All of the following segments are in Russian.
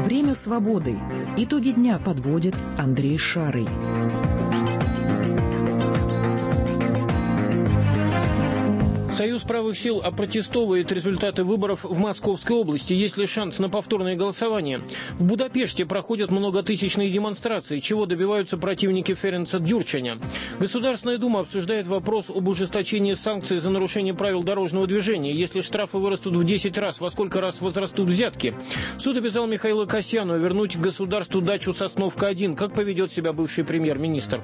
Время свободы. Итоги дня подводит Андрей Шарый. Союз правых сил опротестовывает результаты выборов в Московской области. Есть ли шанс на повторное голосование? В Будапеште проходят многотысячные демонстрации, чего добиваются противники Ференца Дюрчаня. Государственная дума обсуждает вопрос об ужесточении санкций за нарушение правил дорожного движения. Если штрафы вырастут в 10 раз, во сколько раз возрастут взятки? Суд обязал Михаила Касьянова вернуть государству дачу Сосновка-1. Как поведет себя бывший премьер-министр?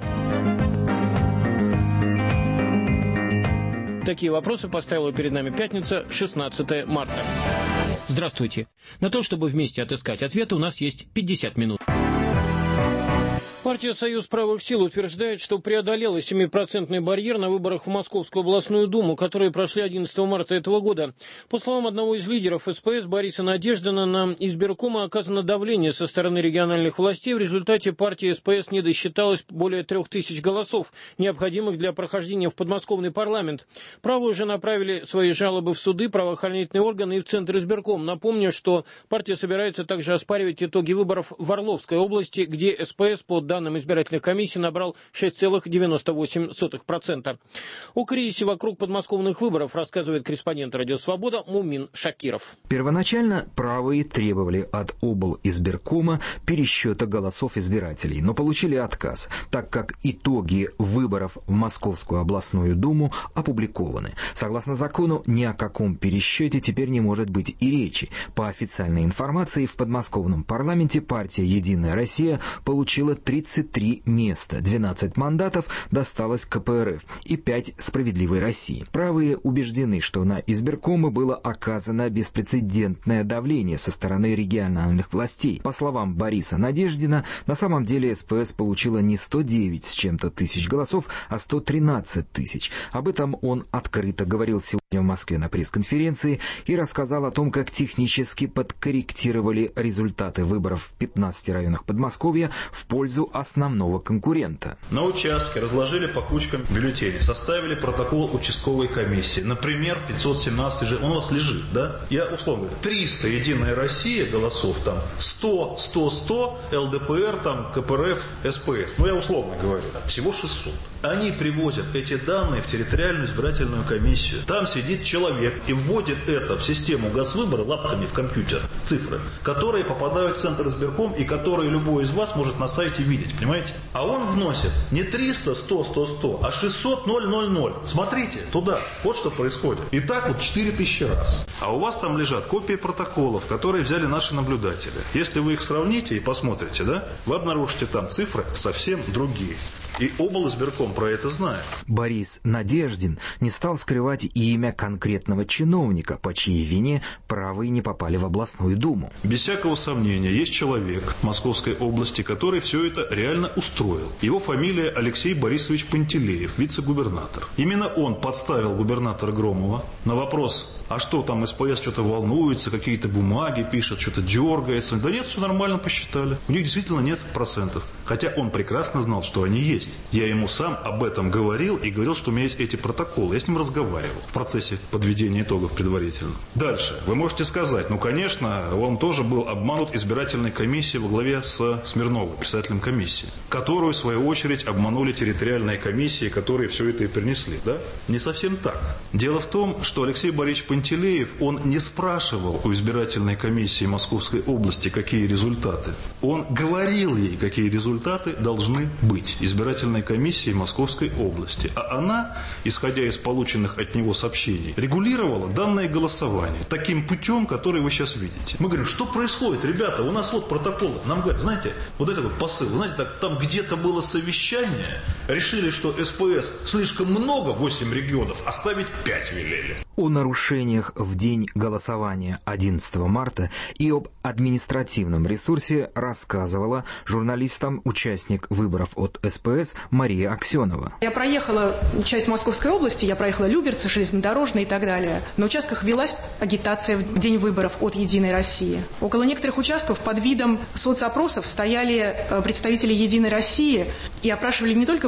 Такие вопросы поставила перед нами пятница, 16 марта. Здравствуйте. На то, чтобы вместе отыскать ответы, у нас есть 50 минут. Партия «Союз правых сил» утверждает, что преодолела 7% барьер на выборах в Московскую областную думу, которые прошли 11 марта этого года. По словам одного из лидеров СПС Бориса Надеждина, на избиркома оказано давление со стороны региональных властей. В результате партия СПС не досчиталась более 3000 голосов, необходимых для прохождения в подмосковный парламент. Правые уже направили свои жалобы в суды, правоохранительные органы и в Центр избирком. Напомню, что партия собирается также оспаривать итоги выборов в Орловской области, где СПС по данным избирательных комиссий набрал 6,98%. О кризисе вокруг подмосковных выборов рассказывает корреспондент «Радио Свобода» Мумин Шакиров. Первоначально правые требовали от облизбиркома пересчета голосов избирателей, но получили отказ, так как итоги выборов в Московскую областную думу опубликованы. Согласно закону, ни о каком пересчете теперь не может быть и речи. По официальной информации, в подмосковном парламенте партия «Единая Россия» получила 33 места, 12 мандатов досталось КПРФ и 5 «Справедливой России». Правые убеждены, что на избиркомы было оказано беспрецедентное давление со стороны региональных властей. По словам Бориса Надеждина, на самом деле СПС получила не 109 с чем-то тысяч голосов, а 113 тысяч. Об этом он открыто говорил сегодня в Москве на пресс-конференции и рассказал о том, как технически подкорректировали результаты выборов в 15 районах Подмосковья в пользу основного конкурента. На участке разложили по кучкам бюллетени, составили протокол участковой комиссии. Например, 517 же, он у вас лежит, да? Я условно говорю, 300 «Единая Россия» голосов, там 100, 100, 100, ЛДПР, там КПРФ, СПС. Ну, я условно говорю, всего 600. Они привозят эти данные в территориальную избирательную комиссию. Там сидит человек и вводит это в систему Госвыбора лапками в компьютер, цифры, которые попадают в Центр избирком и которые любой из вас может на сайте видеть, понимаете? А он вносит не 300, 100, 100, 100, а 600, 0, 0, 0. Смотрите, туда. Вот что происходит. И так вот 4000 раз. А у вас там лежат копии протоколов, которые взяли наши наблюдатели. Если вы их сравните и посмотрите, да, вы обнаружите там цифры совсем другие. И облизбирком про это знает. Борис Надеждин не стал скрывать имя конкретного чиновника, по чьей вине правые не попали в областную думу. Без всякого сомнения, есть человек в Московской области, который все это реально устроил. Его фамилия Алексей Борисович Пантелеев, вице-губернатор. Именно он подставил губернатора Громова на вопрос, а что там СПС что-то волнуется, какие-то бумаги пишет, что-то дергается. Да нет, все нормально посчитали. У них действительно нет процентов. Хотя он прекрасно знал, что они есть. Я ему сам об этом говорил и говорил, что у меня есть эти протоколы. Я с ним разговаривал в процессе подведения итогов предварительно. Дальше. Вы можете сказать, ну, конечно, он тоже был обманут избирательной комиссией во главе с Смирновым, председателем комиссии, которую, в свою очередь, обманули территориальные комиссии, которые все это и принесли. Да? Не совсем так. Дело в том, что Алексей Борисович Пантелеев, он не спрашивал у избирательной комиссии Московской области, какие результаты. Он говорил ей, какие результаты должны быть. Избирательной комиссии Московской области. А она, исходя из полученных от него сообщений, регулировала данное голосование таким путем, который вы сейчас видите. Мы говорим, что происходит, ребята, у нас вот протоколы. Нам говорят, знаете, вот этот вот посыл, знаете, так, там где-то было совещание, решили, что СПС слишком много, 8 регионов, оставить 5 велели. О нарушениях в день голосования 11 марта и об административном ресурсе рассказывала журналистам участник выборов от СПС Мария Аксенова. Я проехала часть Московской области, я проехала Люберцы, железнодорожные и так далее. На участках велась агитация в день выборов от «Единой России». Около некоторых участков под видом соцопросов стояли представители «Единой России» и опрашивали не только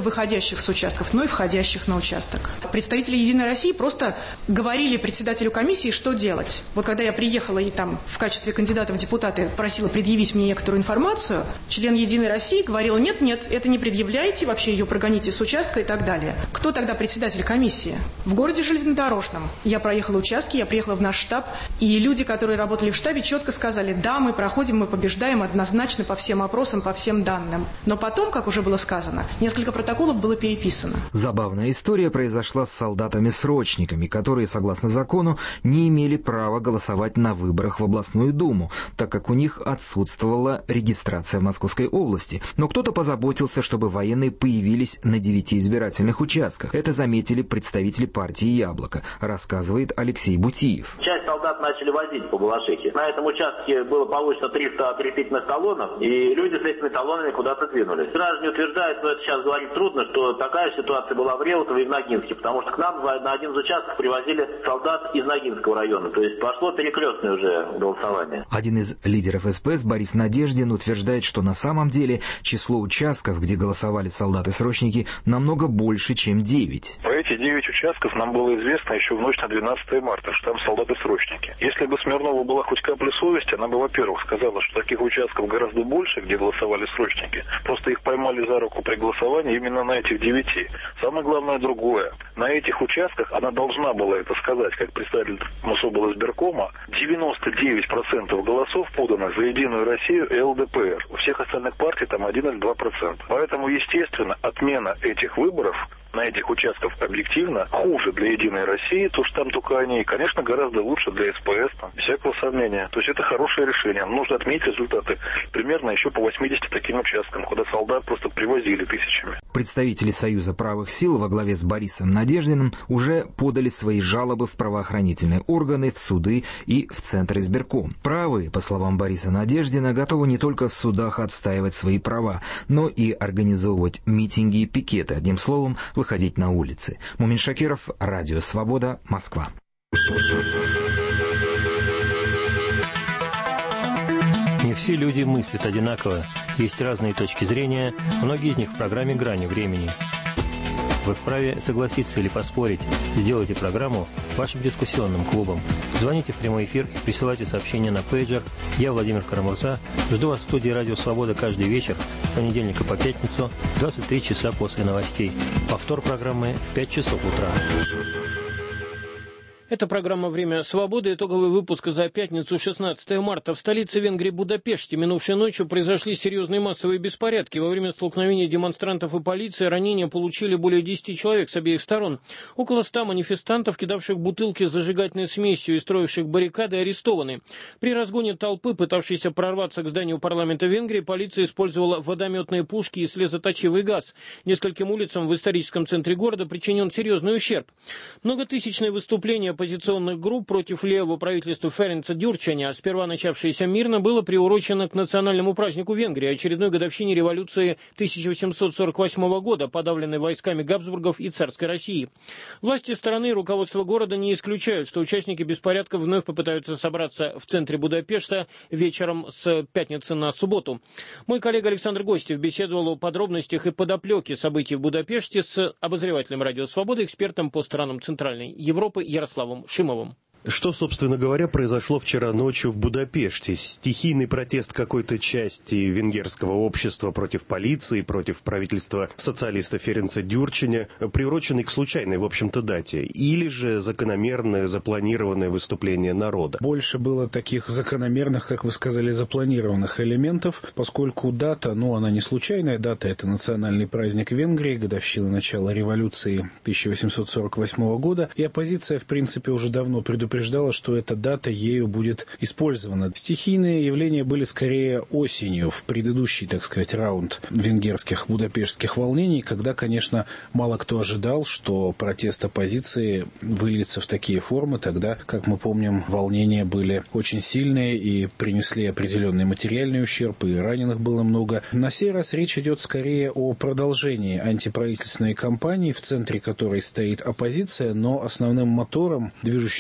выходящих с участков, но и входящих на участок. Представители «Единой России» просто говорили председателю комиссии, что делать. Вот когда я приехала и там в качестве кандидата в депутаты просила предъявить мне некоторую информацию, член «Единой России» говорил: нет, это не предъявляйте, вообще ее прогоните с участка и так далее. Кто тогда председатель комиссии? В городе Железнодорожном. Я проехала участки, я приехала в наш штаб, и люди, которые работали в штабе, четко сказали: да, мы проходим, мы побеждаем однозначно по всем опросам, по всем данным. Но потом, как уже было сказано, несколько протоколов было переписано. Забавная история произошла с солдатами-срочниками, которые, согласно закону, не имели права голосовать на выборах в областную думу, так как у них отсутствовала регистрация в Московской области. Но кто-то позаботился, чтобы военные появились на 9 избирательных участках. Это заметили представители партии «Яблоко», рассказывает Алексей Бутиев. Часть солдат начали возить по Балашихе. На этом участке было получено 300 окрепительных талонов, и люди с этими талонами куда-то двинулись. Граждане утверждают, но это сейчас говорить трудно, что такая ситуация была в Реутово и в Ногинске, потому что к нам на один из участков привозили солдат из Ногинского района. То есть пошло перекрестное уже голосование. Один из лидеров СПС, Борис Надеждин, утверждает, что на самом деле число участков, где голосовали солдаты-срочники, намного больше, чем 9. Про эти 9 участков нам было известно еще в ночь на 12 марта, что там солдаты-срочники. Если бы Смирнова была хоть капля совести, она бы, во-первых, сказала, что таких участков гораздо больше, где голосовали срочники. Просто их поймали за руку при голосовании именно на этих 9. Самое главное другое. На этих участках она должна была это сказать, как представитель Мособлсбиркома. 99% голосов подано за «Единую Россию» и ЛДПР. У всех остальных партий там 1 или 2%. Поэтому, естественно, отмена этих выборов на этих участках объективно хуже для «Единой России», то, что там только они, и, конечно, гораздо лучше для СПС, там, без всякого сомнения. То есть это хорошее решение. Нужно отметить результаты примерно еще по 80 таким участкам, куда солдат просто привозили тысячами. Представители Союза правых сил во главе с Борисом Надеждиным уже подали свои жалобы в правоохранительные органы, в суды и в Центр избирком. Правые, по словам Бориса Надеждина, готовы не только в судах отстаивать свои права, но и организовывать митинги и пикеты, одним словом, выходить на улицы. Мумин Шакиров, Радио Свобода, Москва. Не все люди мыслят одинаково. Есть разные точки зрения, многие из них в программе «Грани времени». Вы вправе согласиться или поспорить. Сделайте программу вашим дискуссионным клубом. Звоните в прямой эфир и присылайте сообщения на пейджер. Я, Владимир Карамурза, жду вас в студии «Радио Свобода» каждый вечер с понедельника по пятницу, 23 часа после новостей. Повтор программы в 5 часов утра. Это программа «Время свободы». Итоговый выпуск за пятницу, 16 марта. В столице Венгрии Будапеште минувшей ночью произошли серьезные массовые беспорядки. Во время столкновения демонстрантов и полиции ранения получили более 10 человек с обеих сторон. Около 100 манифестантов, кидавших бутылки с зажигательной смесью и строивших баррикады, арестованы. При разгоне толпы, пытавшейся прорваться к зданию парламента Венгрии, полиция использовала водометные пушки и слезоточивый газ. Нескольким улицам в историческом центре города причинен серьезный ущерб. Многотысячные выступления оппозиционных групп против левого правительства Ференца Дюрчаня, сперва начавшееся мирно, было приурочено к национальному празднику Венгрии, очередной годовщине революции 1848 года, подавленной войсками Габсбургов и царской России. Власти страны и руководство города не исключают, что участники беспорядков вновь попытаются собраться в центре Будапешта вечером с пятницы на субботу. Мой коллега Александр Гостев беседовал о подробностях и подоплеке событий в Будапеште с обозревателем «Радио Свобода», экспертом по странам Центральной Европы Ярославом Шимовым. Что, собственно говоря, произошло вчера ночью в Будапеште? Стихийный протест какой-то части венгерского общества против полиции, против правительства социалиста Ференца Дюрчаня, приуроченный к случайной, в общем-то, дате? Или же закономерное, запланированное выступление народа? Больше было таких закономерных, как вы сказали, запланированных элементов, поскольку дата, она не случайная дата, это национальный праздник Венгрии, годовщина начала революции 1848 года, и оппозиция, в принципе, уже давно предупреждала, что эта дата ею будет использована. Стихийные явления были скорее осенью, в предыдущий, так сказать, раунд венгерских будапештских волнений, когда, конечно, мало кто ожидал, что протест оппозиции выльется в такие формы. Тогда, как мы помним, волнения были очень сильные и принесли определенный материальный ущерб, и раненых было много. На сей раз речь идет скорее о продолжении антиправительственной кампании, в центре которой стоит оппозиция, но основным мотором, движущей силой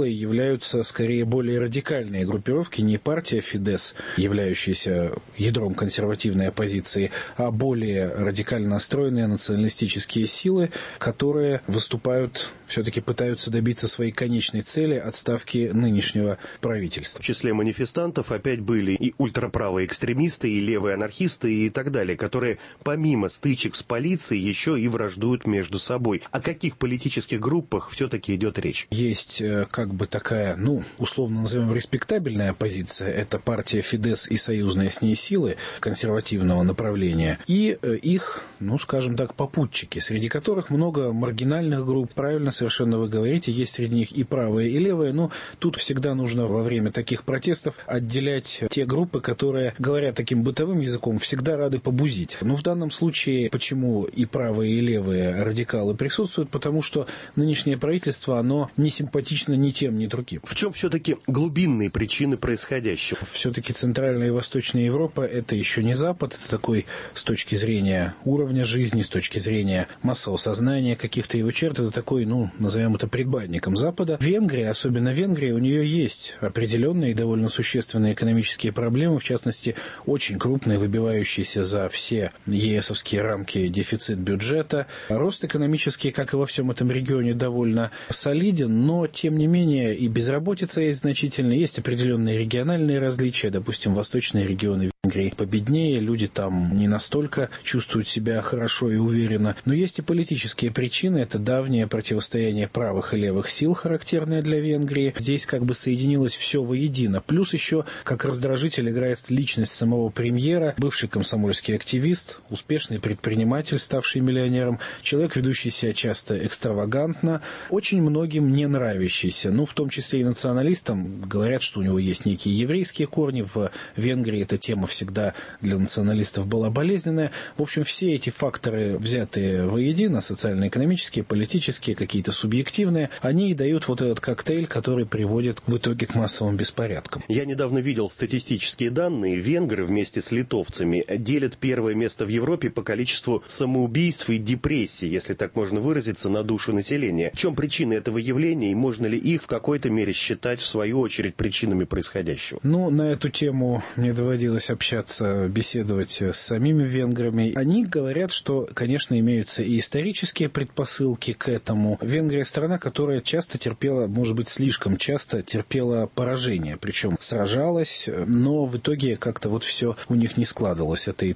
силой являются скорее более радикальные группировки, не партия Фидес, являющаяся ядром консервативной оппозиции, а более радикально настроенные националистические силы, которые выступают, все-таки пытаются добиться своей конечной цели – отставки нынешнего правительства. В числе манифестантов опять были и ультраправые экстремисты, и левые анархисты, и так далее, которые помимо стычек с полицией еще и враждуют между собой. О каких политических группах все-таки идет речь? Есть как бы такая, условно назовем, респектабельная оппозиция. Это партия Фидес и союзные с ней силы консервативного направления. И их, скажем так, попутчики, среди которых много маргинальных групп. Правильно совершенно вы говорите, есть среди них и правые, и левые. Но тут всегда нужно во время таких протестов отделять те группы, которые, говоря таким бытовым языком, всегда рады побузить. Но в данном случае, почему и правые, и левые радикалы присутствуют? Потому что нынешнее правительство, оно не симпатично ни тем, ни другим. В чем все-таки глубинные причины происходящего? Все-таки Центральная и Восточная Европа – это еще не Запад, это такой с точки зрения уровня жизни, с точки зрения массового сознания каких-то его черт, это такой, назовем это предбанником Запада. Венгрия, особенно Венгрия, у нее есть определенные и довольно существенные экономические проблемы, в частности, очень крупные, выбивающиеся за все ЕСовские рамки дефицит бюджета. Рост экономический, как и во всем этом регионе, довольно солиден, но, тем не менее, и безработица есть значительная, есть определенные региональные различия, допустим, восточные регионы Венгрии победнее, люди там не настолько чувствуют себя хорошо и уверенно, но есть и политические причины, это давнее противостояние правых и левых сил, характерное для Венгрии. Здесь как бы соединилось все воедино, плюс еще, как раздражитель, играет личность самого премьера, бывший комсомольский активист, успешный предприниматель, ставший миллионером, человек, ведущий себя часто экстравагантно, очень многим не нравящийся, в том числе и националистам. Говорят, что у него есть некие еврейские корни. В Венгрии эта тема всегда для националистов была болезненная. В общем, все эти факторы, взятые воедино, социально-экономические, политические, какие-то субъективные, они и дают вот этот коктейль, который приводит в итоге к массовым беспорядкам. Я недавно видел статистические данные. Венгры вместе с литовцами делят первое место в Европе по количеству самоубийств и депрессий, если так можно выразиться, на душу населения. В чем причины этого явления и можно ли их в какой-то мере считать, в свою очередь, причинами происходящего? На эту тему мне доводилось общаться, беседовать с самими венграми. Они говорят, что, конечно, имеются и исторические предпосылки к этому. Венгрия — страна, которая часто терпела, может быть, слишком часто терпела поражение. Причем сражалась, но в итоге как-то все у них не складывалось. Это и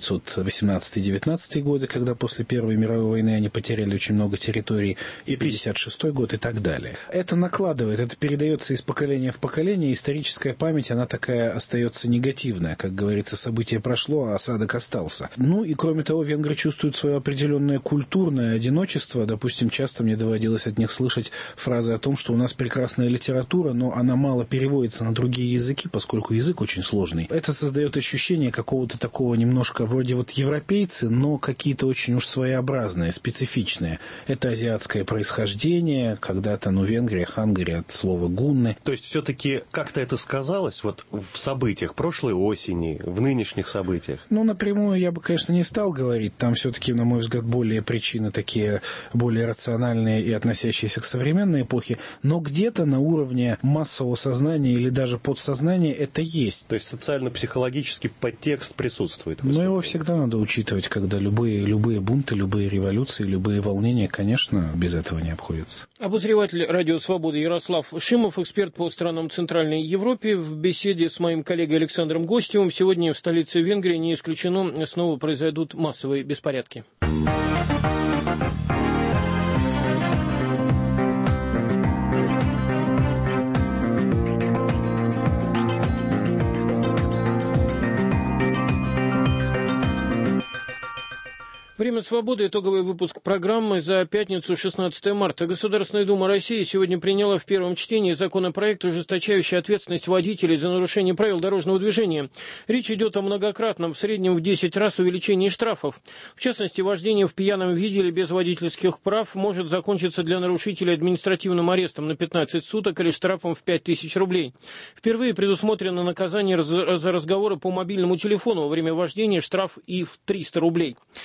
1918-19 годы, когда после Первой мировой войны они потеряли очень много территорий, и 1956 год и так далее. Это накладывает, это передается из поколения в поколение. Историческая память, она такая остается негативная. Как говорится, событие прошло, а осадок остался. И кроме того, венгры чувствуют свое определенное культурное одиночество. Допустим, часто мне доводилось от них слышать фразы о том, что у нас прекрасная литература, но она мало переводится на другие языки, поскольку язык очень сложный. Это создает ощущение какого-то такого немножко вроде европейцы, но какие-то очень уж своеобразные, специфичные. Это азиатское происхождение, когда-то, Венгрия, Хангария, от слова гунны. То есть все-таки как-то это сказалось в событиях прошлой осени, в нынешних событиях? Напрямую я бы, конечно, не стал говорить. Там все-таки, на мой взгляд, более причины такие, более рациональные и относящиеся к современной эпохе. Но где-то на уровне массового сознания или даже подсознания это есть. То есть социально-психологический подтекст присутствует? Но его всегда надо учитывать, когда любые бунты, любые революции, любые волнения, конечно, без этого не обходятся. Обозреватель «Радио Свобода» Ярослав Шимов, эксперт по странам Центральной Европы, в беседе с моим коллегой Александром Гостевым. Сегодня в столице Венгрии, не исключено, снова произойдут массовые беспорядки. Время свободы. Итоговый выпуск программы за пятницу, 16 марта. Государственная Дума России сегодня приняла в первом чтении законопроект, ужесточающий ответственность водителей за нарушение правил дорожного движения. Речь идет о многократном, в среднем в 10 раз увеличении штрафов. В частности, вождение в пьяном виде или без водительских прав может закончиться для нарушителей административным арестом на 15 суток или штрафом в 5000 рублей. Впервые предусмотрено наказание за разговоры по мобильному телефону во время вождения, штраф и в 300 рублей. За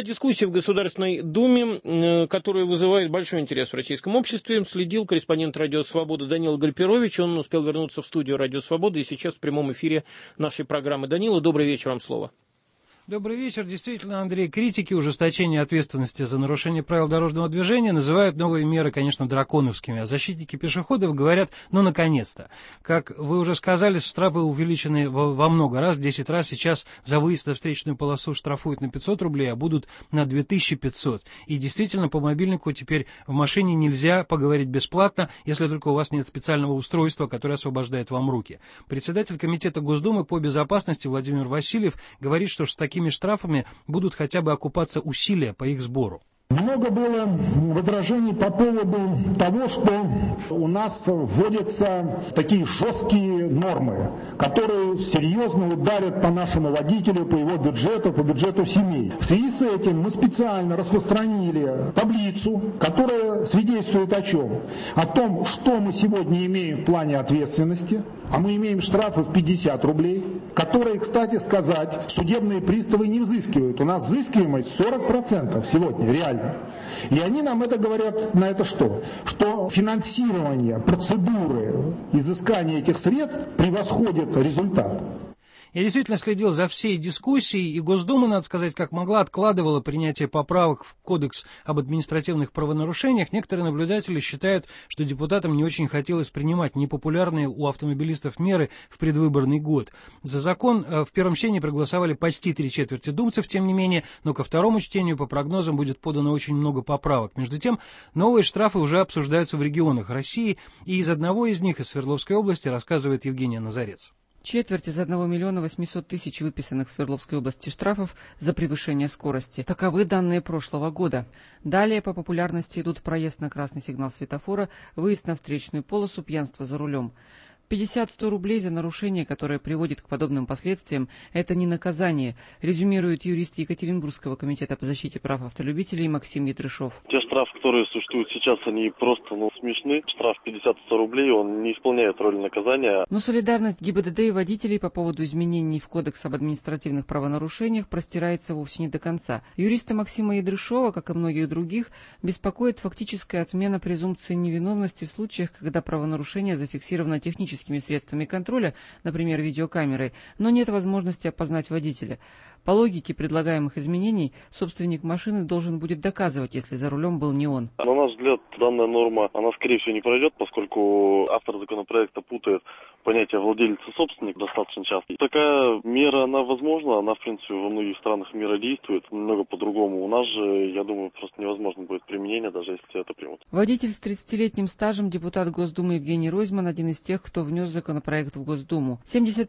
дискуссии в Государственной Думе, которая вызывает большой интерес в российском обществе, следил корреспондент «Радио Свобода» Данила Гальперович. Он успел вернуться в студию «Радио Свобода» и сейчас в прямом эфире нашей программы. Данила, добрый вечер, вам слово. Добрый вечер. Действительно, Андрей, критики ужесточения ответственности за нарушение правил дорожного движения называют новые меры, конечно, драконовскими, а защитники пешеходов говорят, ну, наконец-то. Как вы уже сказали, штрафы увеличены во много раз, в 10 раз. Сейчас за выезд на встречную полосу штрафуют на 500 рублей, а будут на 2500. И действительно, по мобильнику теперь в машине нельзя поговорить бесплатно, если только у вас нет специального устройства, которое освобождает вам руки. Председатель комитета Госдумы по безопасности Владимир Васильев говорит, что с такими штрафами будут хотя бы окупаться усилия по их сбору. Много было возражений по поводу того, что у нас вводятся такие жесткие нормы, которые серьезно ударят по нашему водителю, по его бюджету, по бюджету семей. В связи с этим мы специально распространили таблицу, которая свидетельствует о чем? О том, что мы сегодня имеем в плане ответственности, а мы имеем штрафы в 50 рублей, которые, кстати сказать, судебные приставы не взыскивают. У нас взыскиваемость 40% сегодня, реально. И они нам это говорят на это что? Что финансирование процедуры изыскания этих средств превосходит результат. Я действительно следил за всей дискуссией, и Госдума, надо сказать, как могла, откладывала принятие поправок в Кодекс об административных правонарушениях. Некоторые наблюдатели считают, что депутатам не очень хотелось принимать непопулярные у автомобилистов меры в предвыборный год. За закон в первом чтении проголосовали почти 3/4 думцев, тем не менее, но ко второму чтению, по прогнозам, будет подано очень много поправок. Между тем, новые штрафы уже обсуждаются в регионах России, и из одного из них, из Свердловской области, рассказывает Евгения Назарец. Четверть из 1 800 000 выписанных в Свердловской области штрафов за превышение скорости. Таковы данные прошлого года. Далее по популярности идут проезд на красный сигнал светофора, выезд на встречную полосу, пьянство за рулем. 50-100 рублей за нарушение, которое приводит к подобным последствиям, это не наказание, резюмирует юрист Екатеринбургского комитета по защите прав автолюбителей Максим Ядрышов. Те штрафы, которые существуют сейчас, они просто смешны. Штраф 50-100 рублей, он не исполняет роль наказания. Но солидарность ГИБДД и водителей по поводу изменений в Кодекс об административных правонарушениях простирается вовсе не до конца. Юриста Максима Ядрышова, как и многих других, беспокоит фактическая отмена презумпции невиновности в случаях, когда правонарушение зафиксировано технически средствами контроля, например, видеокамерой, но нет возможности опознать водителя. По логике предлагаемых изменений, собственник машины должен будет доказывать, если за рулем был не он. На наш взгляд, данная норма, она, скорее всего, не пройдет, поскольку автор законопроекта путает понятие владелец и собственник достаточно часто. И такая мера, она возможна, она, в принципе, во многих странах мира действует, немного по-другому. У нас же, я думаю, просто невозможно будет применение, даже если это примут. Водитель с 30-летним стажем, депутат Госдумы Евгений Ройзман, один из тех, кто внес законопроект в Госдуму.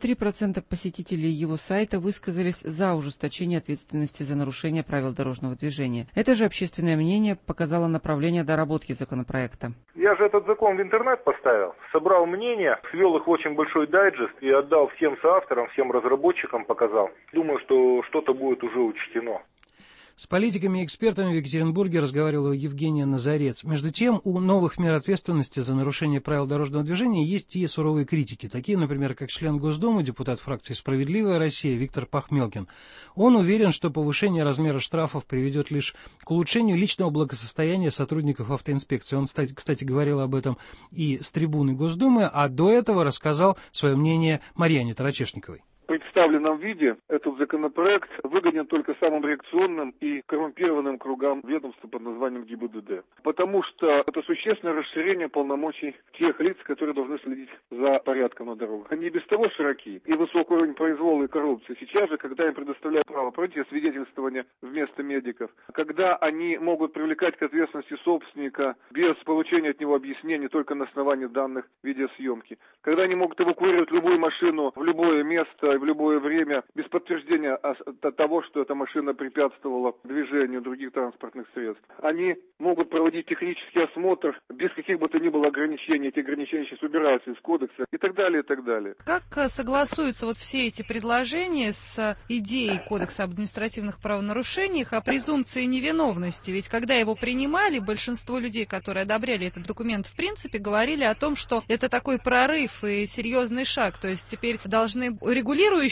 73% посетителей его сайта высказались за ужесточение ответственности за нарушение правил дорожного движения. Это же общественное мнение показало направление доработки законопроекта. Я же этот закон в интернет поставил, собрал мнения, свел их в очень большой дайджест и отдал всем соавторам, всем разработчикам, показал. Думаю, что что-то будет уже учтено. С политиками и экспертами в Екатеринбурге разговаривала Евгения Назарец. Между тем, у новых мер ответственности за нарушение правил дорожного движения есть и суровые критики, такие, например, как член Госдумы, депутат фракции «Справедливая Россия» Виктор Пахмелкин. Он уверен, что повышение размера штрафов приведет лишь к улучшению личного благосостояния сотрудников автоинспекции. Он, кстати, говорил об этом и с трибуны Госдумы, а до этого рассказал свое мнение Марьяне Тарачешниковой. В представленном виде этот законопроект выгоден только самым реакционным и коррумпированным кругам ведомства под названием ГИБДД. Потому что это существенное расширение полномочий тех лиц, которые должны следить за порядком на дорогах. Они без того широки и высокий уровень произвола и коррупции. Сейчас же, когда им предоставляют право пройти свидетельствование вместо медиков, когда они могут привлекать к ответственности собственника без получения от него объяснений только на основании данных видеосъемки, когда они могут эвакуировать любую машину в любое место, в любое время, без подтверждения того, что эта машина препятствовала движению других транспортных средств. Они могут проводить технический осмотр без каких бы то ни было ограничений. Эти ограничения сейчас убираются из кодекса и так далее, и так далее. Как согласуются вот все эти предложения с идеей Кодекса об административных правонарушениях о презумпции невиновности? Ведь когда его принимали, большинство людей, которые одобряли этот документ, в принципе, говорили о том, что это такой прорыв и серьезный шаг. То есть теперь должны регулировать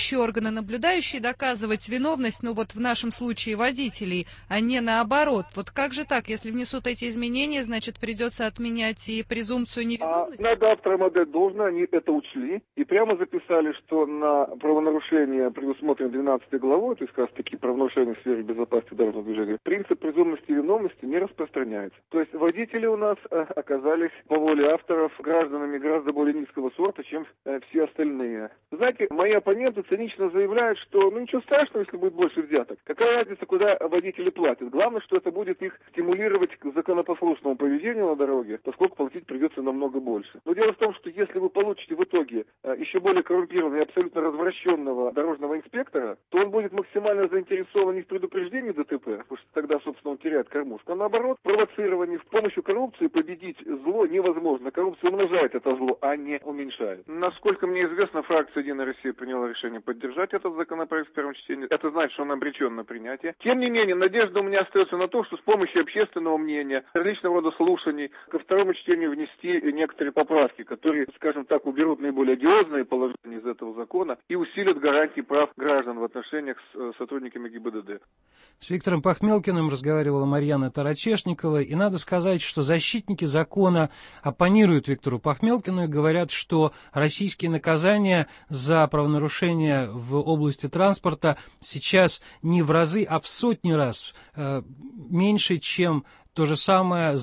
проверяющие органы, наблюдающие, доказывать виновность, ну вот в нашем случае водителей, а не наоборот. Вот как же так? Если внесут эти изменения, значит, придется отменять и презумпцию невиновности? Надо авторам отдать должное, они это учли и прямо записали, что на правонарушение, предусмотренное 12 главой, то есть как раз таки правонарушение в сфере безопасности дорожного движения, принцип презумпции виновности не распространяется. То есть водители у нас оказались по воле авторов гражданами гораздо более низкого сорта, чем все остальные. Знаете, мои оппоненты цинично заявляют, что ничего страшного, если будет больше взяток. Какая разница, куда водители платят? Главное, что это будет их стимулировать к законопослушному поведению на дороге, поскольку платить придется намного больше. Но дело в том, что если вы получите в итоге еще более коррумпированного и абсолютно развращенного дорожного инспектора, то он будет максимально заинтересован не в предупреждении ДТП, потому что тогда, собственно, он теряет кормушку, а наоборот, провоцирование. С помощью коррупции победить зло невозможно. Коррупция умножает это зло, а не уменьшает. Насколько мне известно, фракция «Единая Россия» приняла решение поддержать этот законопроект в первом чтении. Это значит, что он обречен на принятие. Тем не менее, надежда у меня остается на то, что с помощью общественного мнения, различного рода слушаний, ко второму чтению внести некоторые поправки, которые, скажем так, уберут наиболее одиозные положения из этого закона и усилят гарантии прав граждан в отношениях с сотрудниками ГИБДД. С Виктором Пахмелкиным разговаривала Марьяна Тарачешникова, и надо сказать, что защитники закона оппонируют Виктору Пахмелкину и говорят, что российские наказания за правонарушения в области транспорта сейчас не в разы, а в сотни раз меньше, чем то же самое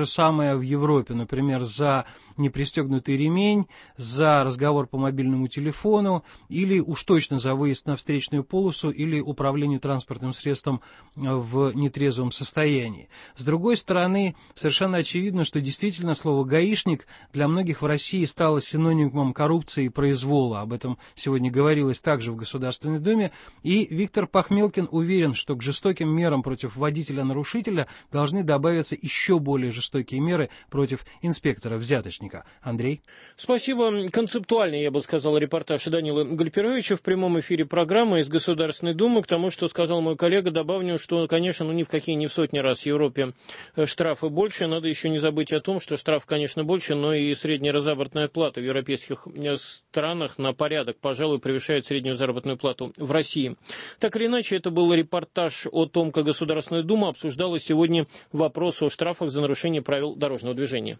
в Европе, например, за непристегнутый ремень, за разговор по мобильному телефону или уж точно за выезд на встречную полосу или управление транспортным средством в нетрезвом состоянии. С другой стороны, совершенно очевидно, что действительно слово «гаишник» для многих в России стало синонимом коррупции и произвола. Об этом сегодня говорилось также в Государственной Думе. И Виктор Пахмелкин уверен, что к жестоким мерам против водителя-нарушителя должны добавиться еще более жестокие меры против инспектора-взяточника. Андрей? Спасибо. Концептуальный, я бы сказал, репортаж Данилы Гальперовича в прямом эфире программы из Государственной Думы. К тому, что сказал мой коллега, добавлю, что, конечно, ни в сотни раз в Европе штрафы больше. Надо еще не забыть о том, что штраф, конечно, больше, но и средняя заработная плата в европейских странах на порядок, пожалуй, превышает среднюю заработную плату в России. Так или иначе, это был репортаж о том, как Государственная Дума обсуждала сегодня вопрос о штрафах за нарушение правил дорожного движения.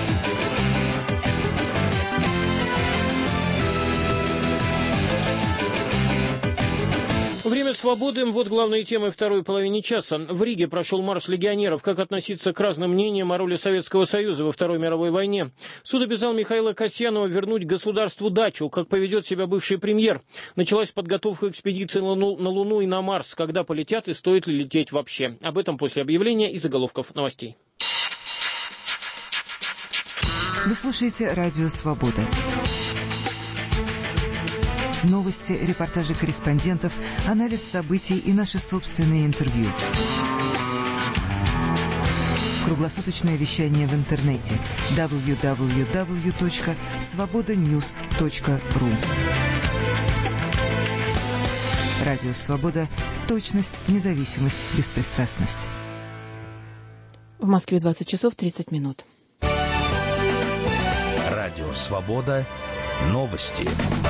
Время свободы. Вот главные темы второй половины часа. В Риге прошел марш легионеров. Как относиться к разным мнениям о роли Советского Союза во Второй мировой войне? Суд обязал Михаила Касьянова вернуть государству дачу. Как поведет себя бывший премьер? Началась подготовка экспедиции на Луну и на Марс. Когда полетят и стоит ли лететь вообще? Об этом после объявления и заголовков новостей. Вы слушаете «Радио Свобода». Новости, репортажи корреспондентов, анализ событий и наши собственные интервью. Круглосуточное вещание в интернете www.svobodanews.ru. Радио Свобода. Точность, независимость, беспристрастность. В Москве 20 часов 30 минут. Радио Свобода. Новости.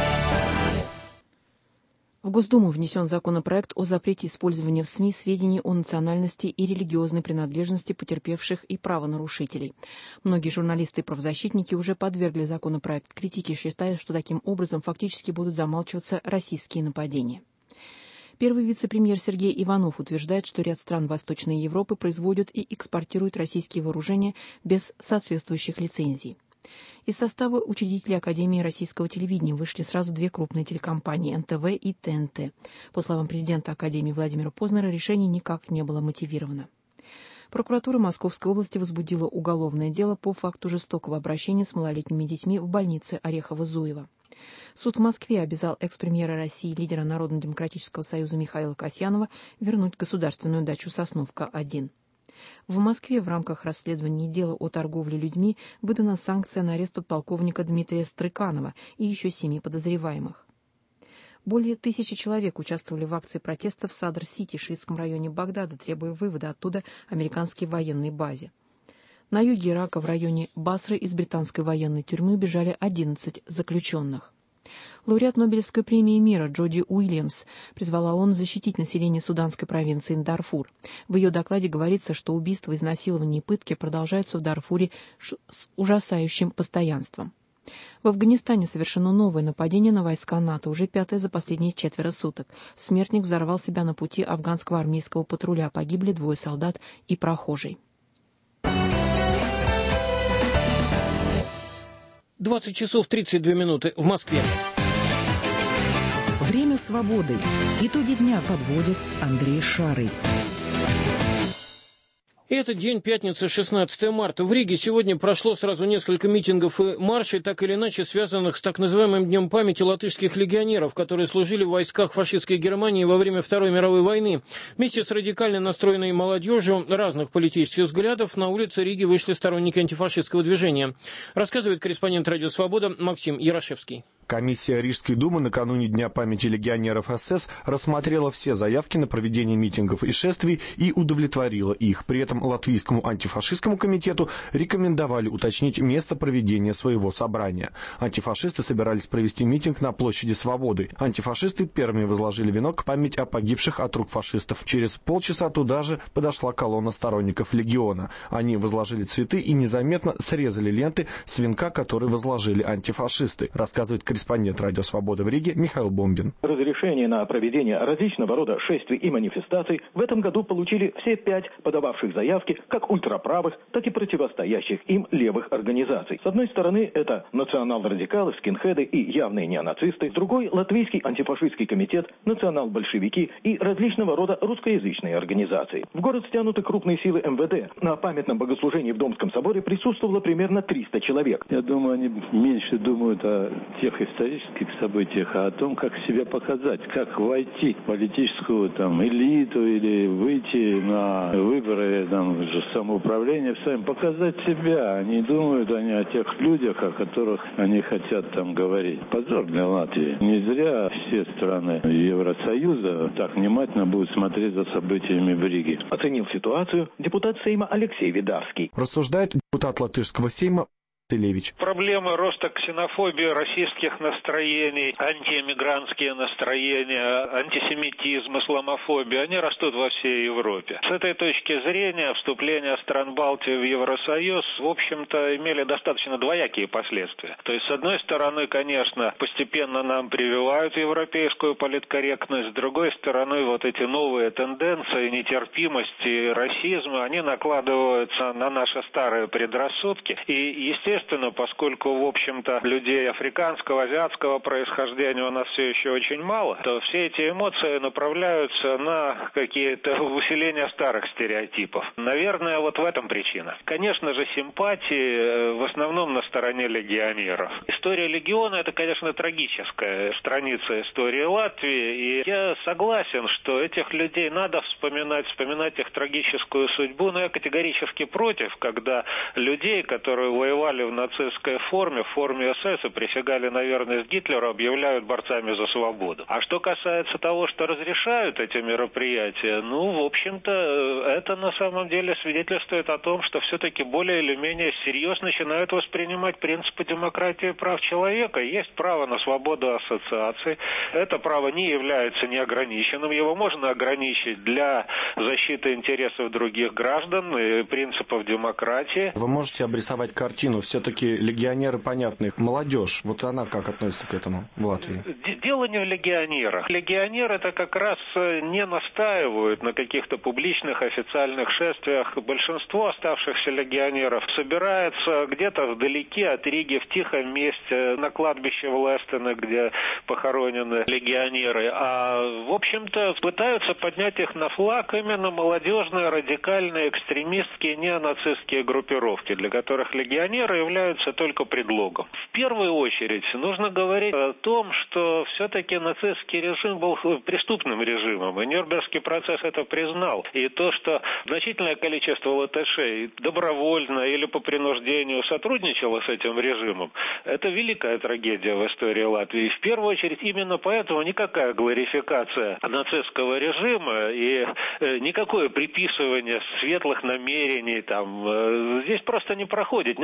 В Госдуму внесен законопроект о запрете использования в СМИ сведений о национальности и религиозной принадлежности потерпевших и правонарушителей. Многие журналисты и правозащитники уже подвергли законопроект критике, считая, что таким образом фактически будут замалчиваться российские нападения. Первый вице-премьер Сергей Иванов утверждает, что ряд стран Восточной Европы производят и экспортируют российские вооружения без соответствующих лицензий. Из состава учредителей Академии российского телевидения вышли сразу две крупные телекомпании – НТВ и ТНТ. По словам президента Академии Владимира Познера, решение никак не было мотивировано. Прокуратура Московской области возбудила уголовное дело по факту жестокого обращения с малолетними детьми в больнице Орехово-Зуево. Суд в Москве обязал экс-премьера России, лидера Народно-демократического союза Михаила Касьянова вернуть государственную дачу «Сосновка-1». В Москве в рамках расследования дела о торговле людьми выдана санкция на арест подполковника Дмитрия Стрыканова и еще 7 подозреваемых. Более 1000 человек участвовали в акции протеста в Садр-Сити, шиитском районе Багдада, требуя вывода оттуда американской военной базе. На юге Ирака в районе Басры из британской военной тюрьмы бежали 11 заключенных. Лауреат Нобелевской премии мира Джоди Уильямс призвала ООН защитить население суданской провинции Дарфур. В ее докладе говорится, что убийства, изнасилования и пытки продолжаются в Дарфуре с ужасающим постоянством. В Афганистане совершено новое нападение на войска НАТО, уже 5-е за последние 4 суток. Смертник взорвал себя на пути афганского армейского патруля. Погибли 2 солдат и прохожий. 20 часов 32 минуты в Москве. Время свободы. Итоги дня подводит Андрей Шарый. Это день, пятница, 16 марта. В Риге сегодня прошло сразу несколько митингов и маршей, так или иначе связанных с так называемым Днем памяти латышских легионеров, которые служили в войсках фашистской Германии во время Второй мировой войны. Вместе с радикально настроенной молодежью разных политических взглядов на улице Риги вышли сторонники антифашистского движения. Рассказывает корреспондент «Радио Свобода» Максим Ярошевский. Комиссия Рижской думы накануне Дня памяти легионеров СС рассмотрела все заявки на проведение митингов и шествий и удовлетворила их. При этом Латвийскому антифашистскому комитету рекомендовали уточнить место проведения своего собрания. Антифашисты собирались провести митинг на площади Свободы. Антифашисты первыми возложили венок в память о погибших от рук фашистов. Через полчаса туда же подошла колонна сторонников легиона. Они возложили цветы и незаметно срезали ленты с венка, который возложили антифашисты, рассказывает корреспондент «Радио Свобода» в Риге Михаил Бомбин. Разрешение на проведение различного рода шествий и манифестаций в этом году получили все 5 подававших заявки как ультраправых, так и противостоящих им левых организаций. С одной стороны, это национал-радикалы, скинхеды и явные неонацисты. С другой, Латвийский антифашистский комитет, национал-большевики и различного рода русскоязычные организации. В город стянуты крупные силы МВД. На памятном богослужении в Домском соборе присутствовало примерно 300 человек. Я думаю, они меньше думают о тех исторических событиях, а о том, как себя показать, как войти в политическую элиту или выйти на выборы самоуправления, показать себя. Они думают о тех людях, о которых они хотят говорить. Позор для Латвии. Не зря все страны Евросоюза так внимательно будут смотреть за событиями в Риге. Оценил ситуацию депутат Сейма Алексей Видарский. Рассуждает депутат Латышского Сейма Телевич. Проблемы роста ксенофобии, расистских настроений, антиэмигрантские настроения, антисемитизм, исламофобия, они растут во всей Европе. С этой точки зрения вступление стран Балтии в Евросоюз, в общем-то, имели достаточно двоякие последствия. То есть, с одной стороны, конечно, постепенно нам прививают европейскую политкорректность, с другой стороны, вот эти новые тенденции, нетерпимость и расизм, они накладываются на наши старые предрассудки. И, естественно, поскольку, в общем-то, людей африканского, азиатского происхождения у нас все еще очень мало, то все эти эмоции направляются на какие-то усиления старых стереотипов. Наверное, вот в этом причина. Конечно же, симпатии в основном на стороне легионеров. История легиона – это, конечно, трагическая страница истории Латвии, и я согласен, что этих людей надо вспоминать их трагическую судьбу, но я категорически против, когда людей, которые воевали в нацистской форме, в форме СС и присягали на верность Гитлеру, объявляют борцами за свободу. А что касается того, что разрешают эти мероприятия, в общем-то, это на самом деле свидетельствует о том, что все-таки более или менее всерьез начинают воспринимать принципы демократии и прав человека. Есть право на свободу ассоциаций. Это право не является неограниченным. Его можно ограничить для защиты интересов других граждан и принципов демократии. Вы можете обрисовать картину? Все-таки легионеры понятны. Молодежь, вот она как относится к этому в Латвии? Дело не в легионерах. Легионеры-то как раз не настаивают на каких-то публичных официальных шествиях. Большинство оставшихся легионеров собирается где-то вдалеке от Риги, в тихом месте, на кладбище в Лестене, где похоронены легионеры. А, в общем-то, пытаются поднять их на флаг именно молодежные, радикальные, экстремистские, неонацистские группировки, для которых легионеры являются только предлогом. В первую очередь нужно говорить о том, что все-таки нацистский режим был преступным режимом, и Нюрнбергский процесс это признал. И то, что значительное количество латышей добровольно или по принуждению сотрудничало с этим режимом, это великая трагедия в истории Латвии. И в первую очередь именно поэтому никакая глорификация нацистского режима и никакое приписывание светлых намерений здесь просто не проходит. Нельзя называть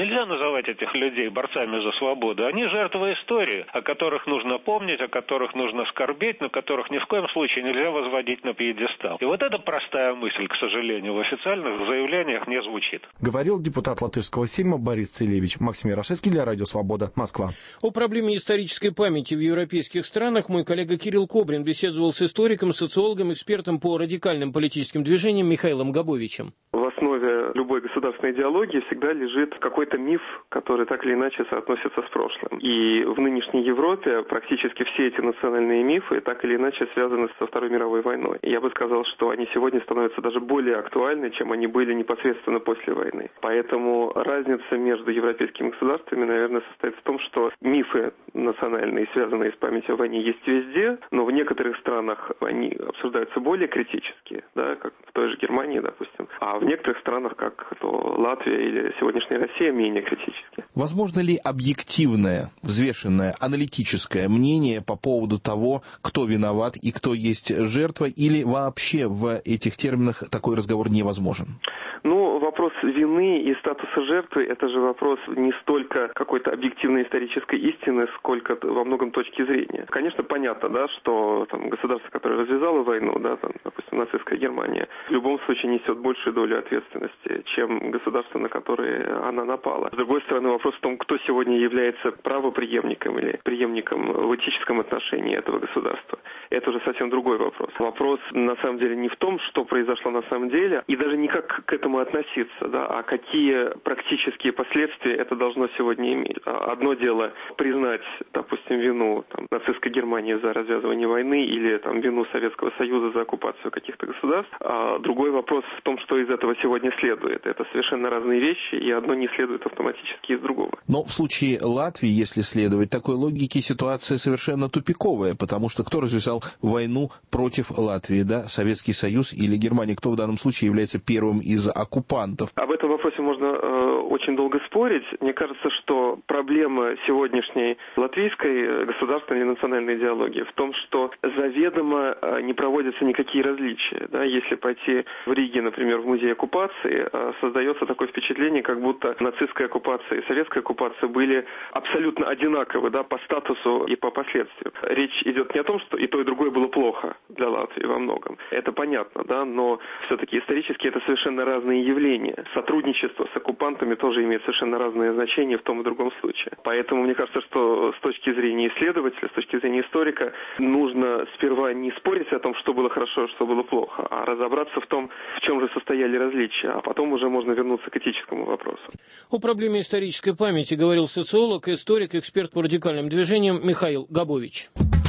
называть этих людей борцами за свободу, они жертвы истории, о которых нужно помнить, о которых нужно скорбеть, но которых ни в коем случае нельзя возводить на пьедестал. И вот эта простая мысль, к сожалению, в официальных заявлениях не звучит. Говорил депутат Латышского сейма Борис Целевич. Максим Ярошевский для Радио Свобода, Москва. О проблеме исторической памяти в европейских странах мой коллега Кирилл Кобрин беседовал с историком, социологом, экспертом по радикальным политическим движениям Михаилом Габовичем. В основе любой государственной идеологии всегда лежит какой-то миф, который так или иначе соотносится с прошлым. И в нынешней Европе практически все эти национальные мифы так или иначе связаны со Второй мировой войной. Я бы сказал, что они сегодня становятся даже более актуальны, чем они были непосредственно после войны. Поэтому разница между европейскими государствами, наверное, состоит в том, что мифы национальные, связанные с памятью о войне, есть везде, но в некоторых странах они обсуждаются более критически, да, как в той же Германии, допустим, а в некоторых странах, как Латвия или сегодняшняя Россия, менее критически. Возможно ли объективное, взвешенное, аналитическое мнение по поводу того, кто виноват и кто есть жертва, или вообще в этих терминах такой разговор невозможен? Ну, вопрос вины и статуса жертвы – это же вопрос не столько какой-то объективной исторической истины, сколько во многом точки зрения. Конечно, понятно, да, что там, государство, которое развязало войну, да, там, допустим, нацистская Германия, в любом случае несет большую долю ответственности, чем государство, на которое она напала. С другой стороны, вопрос в том, кто сегодня является правопреемником или преемником в этическом отношении этого государства. Это уже совсем другой вопрос. Вопрос, на самом деле, не в том, что произошло на самом деле, и даже не как к этому относиться, да, а какие практические последствия это должно сегодня иметь. Одно дело признать, допустим, вину там, нацистской Германии за развязывание войны или там, вину Советского Союза за оккупацию каких-то государств. А другой вопрос в том, что из этого сегодня следует. Это совершенно разные вещи, и одно не следует автоматически из другого. Но в случае Латвии, если следовать такой логике, ситуация совершенно тупиковая, потому что кто развязал войну против Латвии, да, Советский Союз или Германия? Кто в данном случае является первым из оккупантов? Об этом вопросе можно очень долго спорить. Мне кажется, что проблема сегодняшней латвийской государственной или национальной идеологии в том, что заведомо не проводятся никакие различия. Да? Если пойти в Риге, например, в музей оккупации, создается такое впечатление, как будто нацистская оккупация и советская оккупация были абсолютно одинаковы, да, по статусу и по последствиям. Речь идет не о том, что и то, и другое было плохо для Латвии во многом. Это понятно, да, но все-таки исторически это совершенно разные явления. Сотрудничество с оккупантами тоже имеет совершенно разное значение в том и другом случае. Поэтому мне кажется, что с точки зрения исследователя, с точки зрения историка, нужно сперва не спорить о том, что было хорошо, что было плохо, а разобраться в том, в чем же состояли различия, а потом уже можно вернуться к этическому вопросу. О проблеме исторической памяти говорил социолог, историк, эксперт по радикальным движениям Михаил Габович.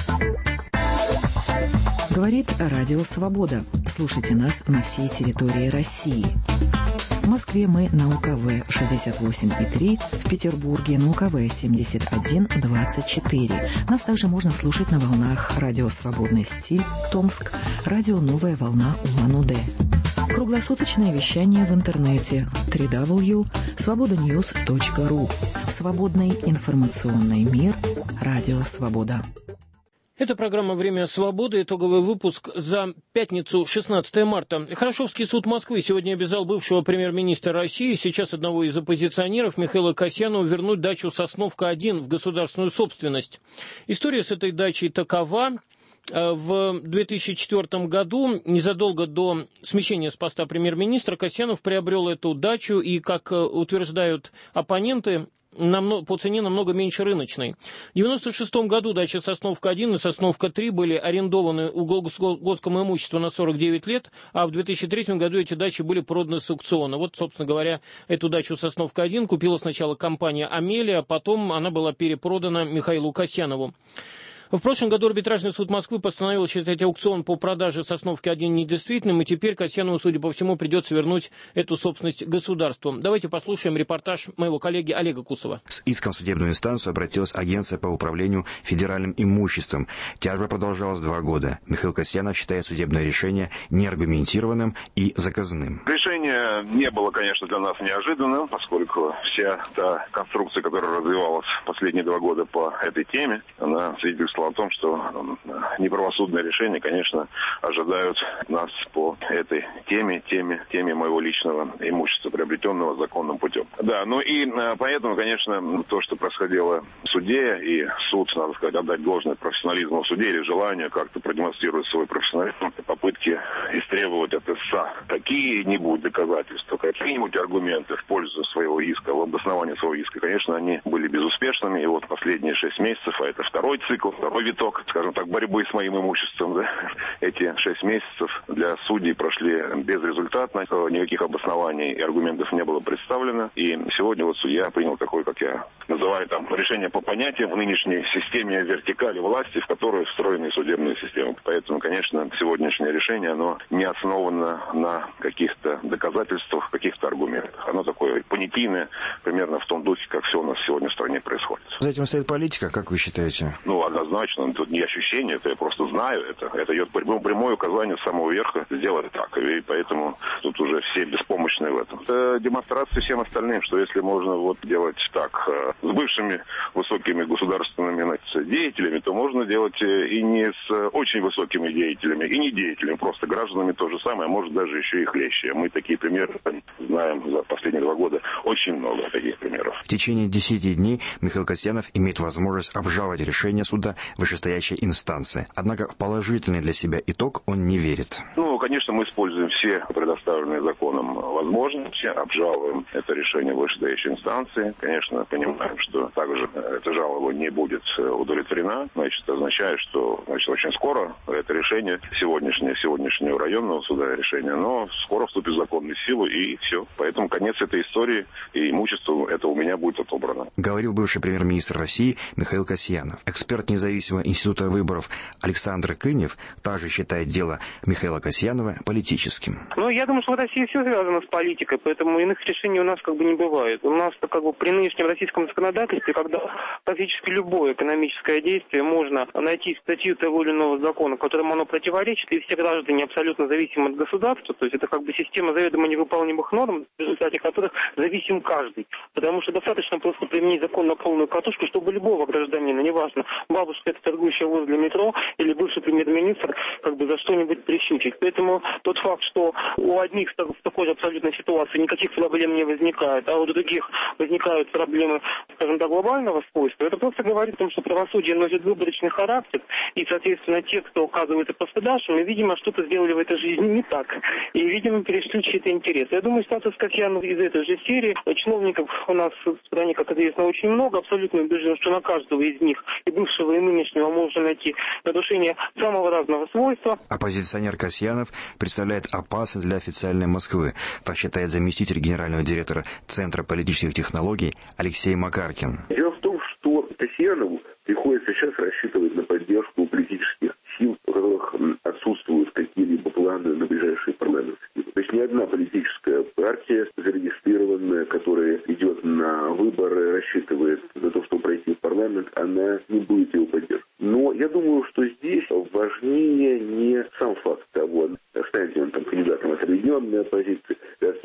Говорит Радио Свобода. Слушайте нас на всей территории России. В Москве мы на УКВ 68,3, в Петербурге на УКВ 71,24. Нас также можно слушать на волнах Радио Свободный стиль, Томск, Радио Новая волна Улан-Удэ. Круглосуточное вещание в интернете www.svobodanews.ru. Свободный информационный мир. Радио Свобода. Это программа «Время свободы», итоговый выпуск за пятницу, 16 марта. Хорошевский суд Москвы сегодня обязал бывшего премьер-министра России, сейчас одного из оппозиционеров, Михаила Касьянова, вернуть дачу Сосновка-1 в государственную собственность. История с этой дачей такова. В 2004 году, незадолго до смещения с поста премьер-министра, Касьянов приобрел эту дачу и, как утверждают оппоненты, по цене намного меньше рыночной. В 1996 году дача Сосновка-1 и Сосновка-3 были арендованы у Госком имущества на 49 лет, а в 2003 году эти дачи были проданы с аукциона. Вот, собственно говоря, эту дачу Сосновка-1 купила сначала компания «Амелия», а потом она была перепродана Михаилу Касьянову. В прошлом году арбитражный суд Москвы постановил считать аукцион по продаже Сосновки-1 недействительным, и теперь Касьянову, судя по всему, придется вернуть эту собственность государству. Давайте послушаем репортаж моего коллеги Олега Кусова. С иском в судебную инстанцию обратилась Агенция по управлению федеральным имуществом. Тяжба продолжалась 2 года. Михаил Касьянов считает судебное решение неаргументированным и заказным. Решение не было, конечно, для нас неожиданным, поскольку вся та конструкция, которая развивалась последние 2 года по этой теме, она свидетельствует свидетельствовало о том, что неправосудные решения, конечно, ожидают нас по этой теме моего личного имущества, приобретенного законным путем. Да, ну и поэтому, конечно, то, что происходило в суде, и суд, надо сказать, отдать должное профессионализму в суде или желанию как-то продемонстрировать свой профессионализм, попытки истребовать от истца какие-нибудь доказательства, какие-нибудь аргументы в пользу своего иска, в обосновании своего иска, конечно, они были безуспешными. И вот последние 6 месяцев, а это второй цикл, второй виток, скажем так, борьбы с моим имуществом, да, эти 6 месяцев для судей прошли безрезультатно, никаких обоснований и аргументов не было представлено. И сегодня вот судья принял такое, как я называю, там, решение по понятиям в нынешней системе вертикали власти, в которой встроены судебные системы. Поэтому, конечно, сегодняшнее решение, оно не основано на каких-то доказательствах, каких-то аргументах. Оно такое понятийное, примерно в том духе, как все у нас сегодня в стране происходит. За этим стоит политика, как вы считаете? Ну, однозначно, тут не ощущение, это я просто знаю, это идет прямое указание с самого верха сделать так, и поэтому тут уже все беспомощны в этом. Это демонстрация всем остальным, что если можно вот делать так с бывшими высокими государственными деятелями, то можно делать и не с очень высокими деятелями, и не деятелями, просто гражданами то же самое, а может даже еще и хлеще. Мы такие примеры знаем за последние 2 года, очень много таких примеров. В течение 10 дней Михаил Касьянов имеет возможность обжаловать решение суда вышестоящей инстанции. Однако в положительный для себя итог он не верит. Ну, конечно, мы используем все предоставленные законом возможности, обжалуем это решение вышестоящей инстанции. Конечно, понимаем, что также эта жалоба не будет удовлетворена. Значит, это означает, что очень скоро это решение сегодняшнего районного суда решение, но скоро вступит в законную силу и все. Поэтому конец этой истории и имущество это у меня будет отобрано. Говорил бывший премьер-министр России Михаил Касьянов. Эксперт независимого института выборов Александр Кынев также считает дело Михаила Касьянова политическим. Ну, я думаю, что в России все связано с политикой, поэтому иных решений у нас не бывает. У нас при нынешнем российском законодательстве, когда практически любое экономическое действие можно найти статью того или иного закона, которому оно противоречит, и все граждане абсолютно зависимы от государства, то есть это система заведомо невыполнимых норм, в результате которых зависим каждый. Потому что достаточно просто применить закон на полную катушку, чтобы любого гражданина, неважно, бабушка, это торгующая возле метро, или бывший премьер-министр, за что-нибудь прищучить. Поэтому тот факт, что у одних в такой же абсолютной ситуации никаких проблем не возникает, а у других возникают проблемы, скажем так, глобального свойства, это просто говорит о том, что правосудие носит выборочный характер, и, соответственно, те, кто оказывается пострадавшими, видимо, что-то сделали в этой жизни не так, и, видимо, перешли чьи-то интересы. Я думаю, статус Касьянов из этой же серии. Чиновников у нас в стране, как известно, очень много. Абсолютно убежден, что на каждого из них, и бывшего, и нынешнего, можно найти нарушение самого разного свойства. Оппозиционер Касьянов представляет опасность для официальной Москвы. Так считает заместитель генерального директора Центра политических технологий Алексей Макаркин. Дело в том, что Касьянову приходится сейчас рассчитывать на поддержку политических сил, у которых отсутствуют какие-либо планы на ближайшие парламентские. То есть ни одна политическая партия зарегистрированная, которая идет на выборы, рассчитывает на то, чтобы пройти в парламент, она не будет его поддерживать. Но я думаю, что здесь важнее не сам факт того, станет ли он кандидатом от объединенной оппозиции,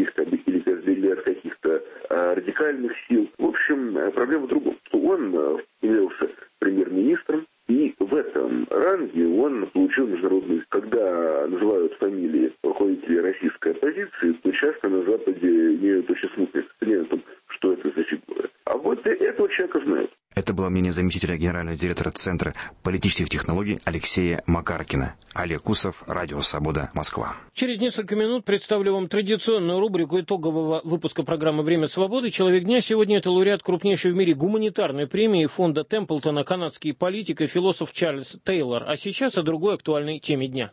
или от каких-то радикальных сил. В общем, проблема в другом, что он являлся премьер-министром, и в этом ранге он получил международную... Когда называют фамилии руководителей российской оппозиции, то часто на Западе имеют очень смутное представление о том, что это за фигура. А вот этого человека знают. Это было мнение заместителя генерального директора Центра политических технологий Алексея Макаркина. Олег Кусов, Радио Свобода, Москва. Через несколько минут представлю вам традиционную рубрику итогового выпуска программы «Время свободы». Человек дня сегодня это лауреат крупнейшей в мире гуманитарной премии фонда Темплтона, канадский политик и философ Чарльз Тейлор. А сейчас о другой актуальной теме дня.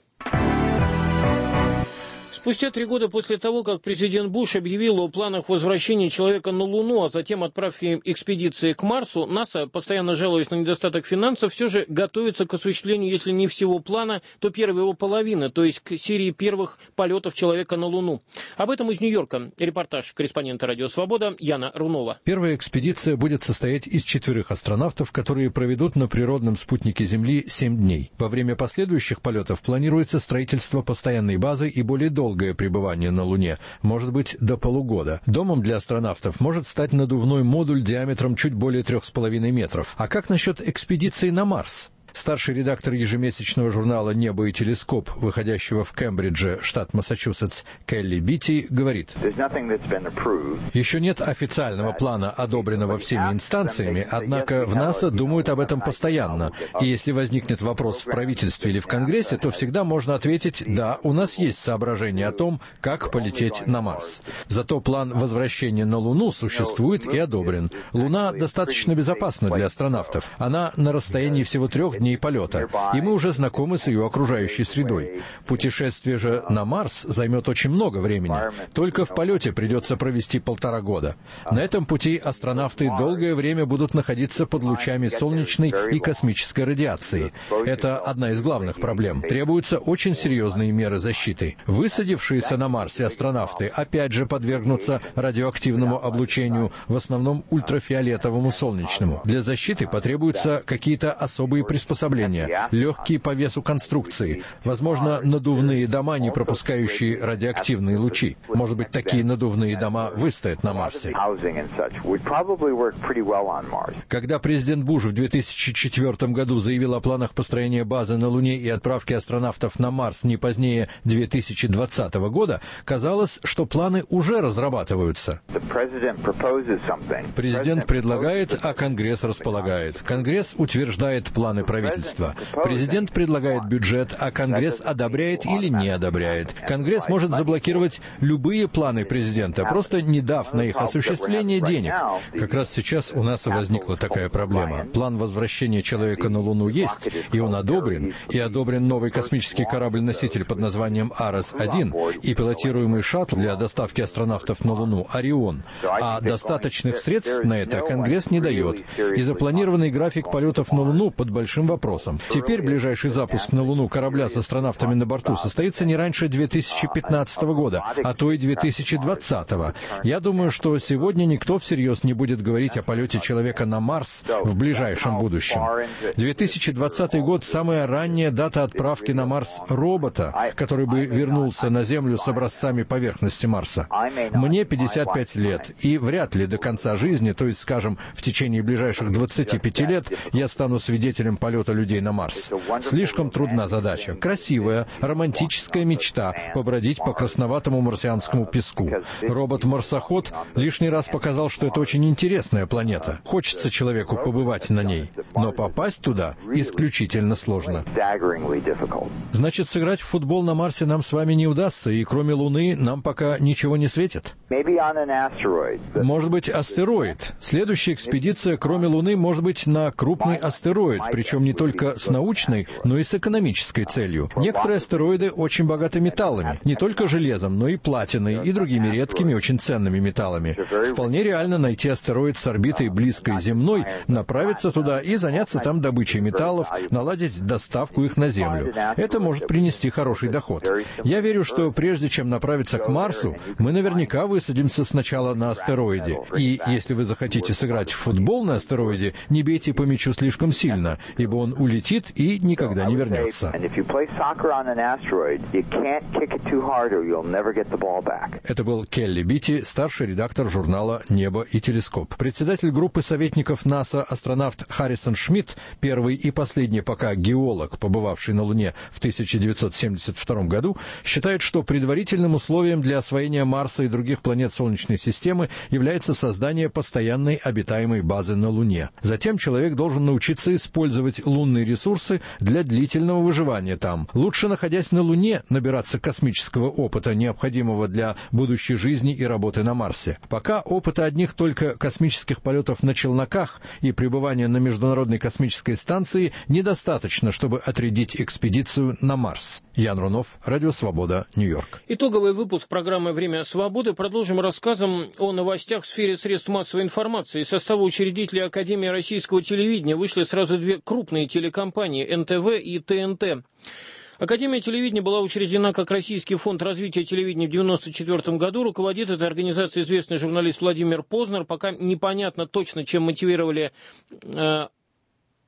Спустя 3 года после того, как президент Буш объявил о планах возвращения человека на Луну, а затем отправки экспедиции к Марсу, НАСА, постоянно жалуясь на недостаток финансов, все же готовится к осуществлению, если не всего плана, то первой его половины, то есть к серии первых полетов человека на Луну. Об этом из Нью-Йорка. Репортаж корреспондента «Радио Свобода» Яна Рунова. Первая экспедиция будет состоять из 4 астронавтов, которые проведут на природном спутнике Земли 7 дней. Во время последующих полетов планируется строительство постоянной базы и более долгое пребывание на Луне, может быть, до полугода. Домом для астронавтов может стать надувной модуль диаметром чуть более 3,5 метров. А как насчет экспедиции на Марс? Старший редактор ежемесячного журнала «Небо и телескоп», выходящего в Кембридже, штат Массачусетс, Келли Битти, говорит: «Еще нет официального плана, одобренного всеми инстанциями, однако в НАСА думают об этом постоянно. И если возникнет вопрос в правительстве или в Конгрессе, то всегда можно ответить: да, у нас есть соображения о том, как полететь на Марс. Зато план возвращения на Луну существует и одобрен. Луна достаточно безопасна для астронавтов. Она на расстоянии всего 3 дней полета, и мы уже знакомы с ее окружающей средой. Путешествие же на Марс займет очень много времени. Только в полете придется провести 1,5 года. На этом пути астронавты долгое время будут находиться под лучами солнечной и космической радиации. Это одна из главных проблем. Требуются очень серьезные меры защиты. Высадившиеся на Марсе астронавты опять же подвергнутся радиоактивному облучению, в основном ультрафиолетовому солнечному. Для защиты потребуются какие-то особые приспособления, легкие по весу конструкции, возможно, надувные дома, не пропускающие радиоактивные лучи. Может быть, такие надувные дома выстоят на Марсе. Когда президент Буш в 2004 году заявил о планах построения базы на Луне и отправки астронавтов на Марс не позднее 2020 года, казалось, что планы уже разрабатываются. Президент предлагает, а Конгресс располагает. Конгресс утверждает планы правительства. Президент предлагает бюджет, а Конгресс одобряет или не одобряет. Конгресс может заблокировать любые планы президента, просто не дав на их осуществление денег. Как раз сейчас у нас и возникла такая проблема. План возвращения человека на Луну есть, и он одобрен, и одобрен новый космический корабль-носитель под названием Арес-1 и пилотируемый шаттл для доставки астронавтов на Луну Орион. А достаточных средств на это Конгресс не дает, и запланированный график полетов на Луну под большим вопросом. Теперь ближайший запуск на Луну корабля с астронавтами на борту состоится не раньше 2015 года, а то и 2020. Я думаю, что сегодня никто всерьез не будет говорить о полете человека на Марс в ближайшем будущем. 2020 год — самая ранняя дата отправки на Марс робота, который бы вернулся на Землю с образцами поверхности Марса. Мне 55 лет, и вряд ли до конца жизни, то есть, скажем, в течение ближайших 25 лет, я стану свидетелем полета людей на Марс. Слишком трудна задача. Красивая, романтическая мечта — побродить по красноватому марсианскому песку. Робот-марсоход лишний раз показал, что это очень интересная планета. Хочется человеку побывать на ней, но попасть туда исключительно сложно. Значит, сыграть в футбол на Марсе нам с вами не удастся, и кроме Луны нам пока ничего не светит? Может быть, астероид. Следующая экспедиция, кроме Луны, может быть на крупный астероид, причем не только с научной, но и с экономической целью. Некоторые астероиды очень богаты металлами, не только железом, но и платиной и другими редкими, очень ценными металлами. Вполне реально найти астероид с орбитой близкой земной, направиться туда и заняться там добычей металлов, наладить доставку их на Землю. Это может принести хороший доход. Я верю, что прежде чем направиться к Марсу, мы наверняка высадимся сначала на астероиде. И если вы захотите сыграть в футбол на астероиде, не бейте по мячу слишком сильно, ибо он улетит и никогда не вернется. Это был Келли Битти, старший редактор журнала «Небо и телескоп». Председатель группы советников НАСА астронавт Харрисон Шмидт, первый и последний пока геолог, побывавший на Луне в 1972 году, считает, что предварительным условием для освоения Марса и других планет Солнечной системы является создание постоянной обитаемой базы на Луне. Затем человек должен научиться использовать лунные ресурсы для длительного выживания там. Лучше, находясь на Луне, набираться космического опыта, необходимого для будущей жизни и работы на Марсе. Пока опыта одних только космических полетов на челноках и пребывания на Международной космической станции недостаточно, чтобы отрядить экспедицию на Марс. Ян Рунов, Радио Свобода, Нью-Йорк. Итоговый выпуск программы «Время свободы» продолжим рассказом о новостях в сфере средств массовой информации. Из состава учредителей Академии российского телевидения вышли сразу две крупные телекомпании – НТВ и ТНТ. Академия телевидения была учреждена как Российский фонд развития телевидения в 1994 году. Руководит этой организацией известный журналист Владимир Познер. Пока непонятно точно, чем мотивировали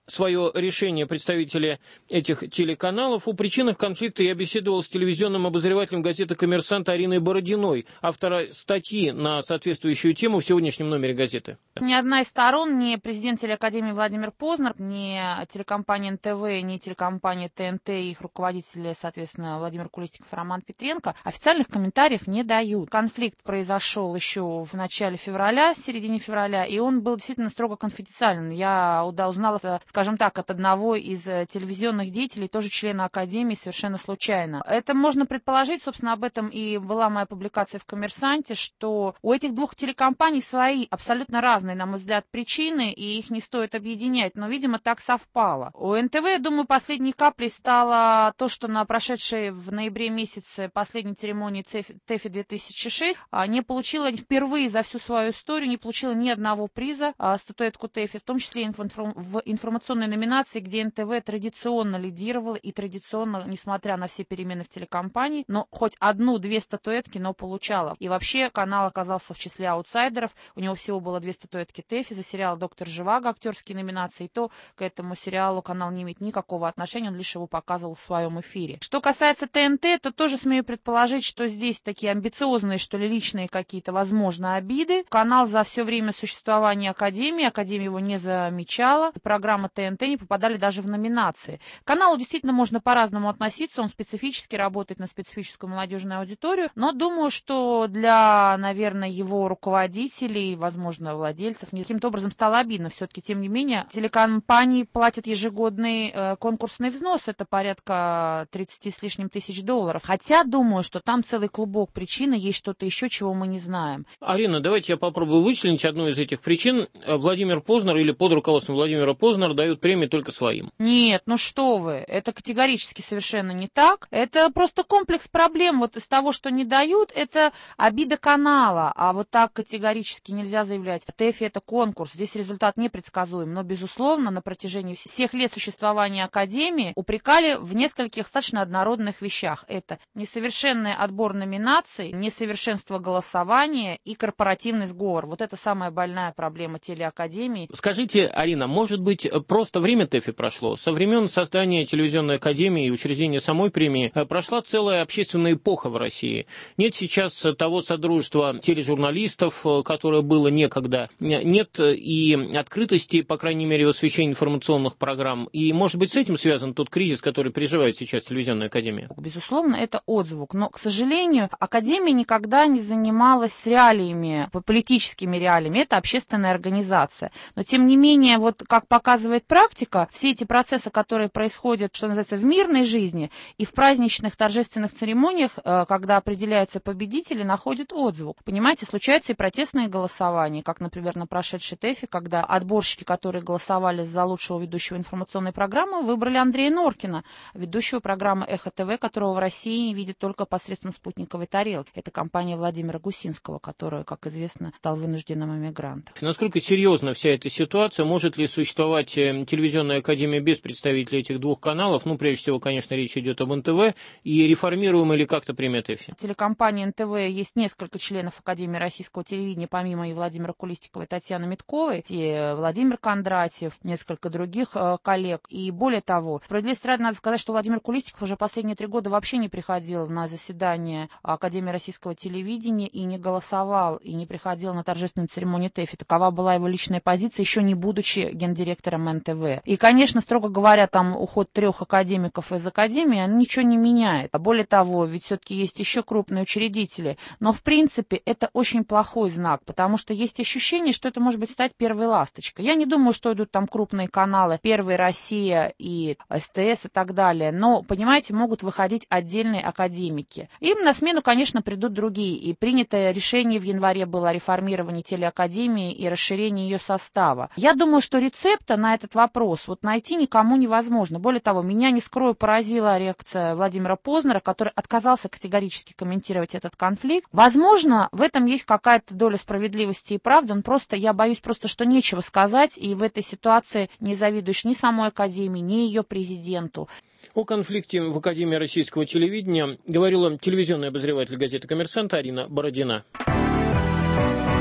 свое решение представители этих телеканалов. О причинах конфликта я беседовал с телевизионным обозревателем газеты «Коммерсант» Ариной Бородиной, автора статьи на соответствующую тему в сегодняшнем номере газеты. Ни одна из сторон, ни президент телеакадемии Владимир Познер, ни телекомпания НТВ, ни телекомпания ТНТ и их руководители, соответственно, Владимир Куличников и Роман Петренко, официальных комментариев не дают. Конфликт произошел еще в начале февраля, в середине февраля, и он был действительно строго конфиденциален. Я узнала это, скажем так, от одного из телевизионных деятелей, тоже члена Академии, совершенно случайно. Это можно предположить, собственно, об этом и была моя публикация в «Коммерсанте», что у этих двух телекомпаний свои абсолютно разные, на мой взгляд, причины, и их не стоит объединять, но, видимо, так совпало. У НТВ, я думаю, последней каплей стало то, что на прошедшей в ноябре месяце последней церемонии ТЭФИ 2006 не получила впервые за всю свою историю, не получила ни одного приза статуэтку ТЭФИ, в том числе в информационной номинации, где НТВ традиционно лидировала и традиционно, несмотря на все перемены в телекомпании, но хоть одну-две статуэтки, но получала. И вообще канал оказался в числе аутсайдеров. У него всего было 2 статуэтки ТЭФИ за сериал «Доктор Живаго», актерские номинации. И то к этому сериалу канал не имеет никакого отношения, он лишь его показывал в своем эфире. Что касается ТНТ, то тоже смею предположить, что здесь такие амбициозные, что ли, личные какие-то, возможно, обиды. Канал за все время существования Академия его не замечала. Программы ТНТ не попадали даже в номинации. К каналу действительно можно по-разному относиться, он специфически работает на специфическую молодежную аудиторию, но думаю, что для, наверное, его руководителей, возможно, владельцев, каким-то образом стало обидно. Все-таки, тем не менее, телекомпании платят ежегодный конкурсный взнос, это порядка 30 с лишним тысяч долларов. Хотя, думаю, что там целый клубок причин, и есть что-то еще, чего мы не знаем. Арина, давайте я попробую вычленить одну из этих причин. Владимир Познер или под руководством Владимира Познера дают премии только своим. Нет, ну что вы, это категорически совершенно не так. Это просто комплекс проблем. Вот из того, что не дают, это обида канала. А вот так категорически нельзя заявлять. ТЭФИ — это конкурс, здесь результат непредсказуем. Но, безусловно, на протяжении всех лет существования Академии упрекали в нескольких достаточно однородных вещах. Это несовершенный отбор номинаций, несовершенство голосования и корпоративный сговор. Вот это самая больная проблема телеакадемии. Скажите, Арина, может быть, просто время ТЭФИ прошло? Со времен создания телевизионной академии и учреждения самой премии прошла целая общественная эпоха в России. Нет сейчас того содружества тележурналистов, которое было некогда. Нет и открытости, по крайней мере, в освещении информационных программ. И, может быть, с этим связан тот кризис, который переживает сейчас телевизионная академия? Безусловно, это отзвук. Но, к сожалению, академия никогда не занималась реалиями, политическими реалиями. Это общественная организация. Но, тем не менее, вот как показывает практика, все эти процессы, которые происходят, что называется, в мирной жизни и в праздничных торжественных церемониях, когда определяются победители, находят отзвук. Понимаете, случаются и протестные голосования, как, например, на прошедшей ТЭФИ, когда отборщики, которые голосовали за лучшего ведущего информационной программы, выбрали Андрея Норкина, ведущего программы «Эхо ТВ», которого в России видят только посредством спутниковой тарелки. Это компания Владимира Гусинского, который, как известно, стал вынужденным эмигрантом. Насколько серьезна вся эта ситуация? Может ли существовать телевизионная академия без представителей этих двух каналов? Ну, прежде всего, конечно, речь идет об НТВ. И реформируем или как-то премия ТЭФИ? Телекомпания НТВ есть несколько членов Академии российского телевидения, помимо и Владимира Куличникова и Татьяны Митковой, и Владимир Кондратьев, несколько других коллег. И более того, справедливости ради надо сказать, что Владимир Куличников уже последние 3 года вообще не приходил на заседание Академии российского телевидения и не голосовал, и не приходил на торжественную церемонию ТЭФИ. Такова была его личная позиция, еще не будучи гендиректором НТВ. И, конечно, строго говоря, там уход 3 академиков из Академии, он ничего не меняет. А более того, ведь все-таки есть еще крупные учредители. Но, в принципе, это очень плохой знак, потому что есть ощущение, что это может быть стать первой ласточкой. Я не думаю, что идут там крупные каналы «Первая Россия» и СТС и так далее. Но, понимаете, могут выходить отдельные академики. Им на смену, конечно, придут другие. И принятое решение в январе было о реформировании телеакадемии и расширении ее состава. Я думаю, что рецепта на этот вопрос вот найти никому невозможно. Более того, меня, не скрою, поразила реакция Владимира Познера, который отказался категорически комментировать этот конфликт. Возможно, в этом есть какая-то доля справедливости и правды. Я боюсь просто, что нечего сказать, и в этой ситуации не завидуешь ни самой академии, ни ее президенту. О конфликте в Академии российского телевидения говорила телевизионный обозреватель газеты «Коммерсант» Арина Бородина.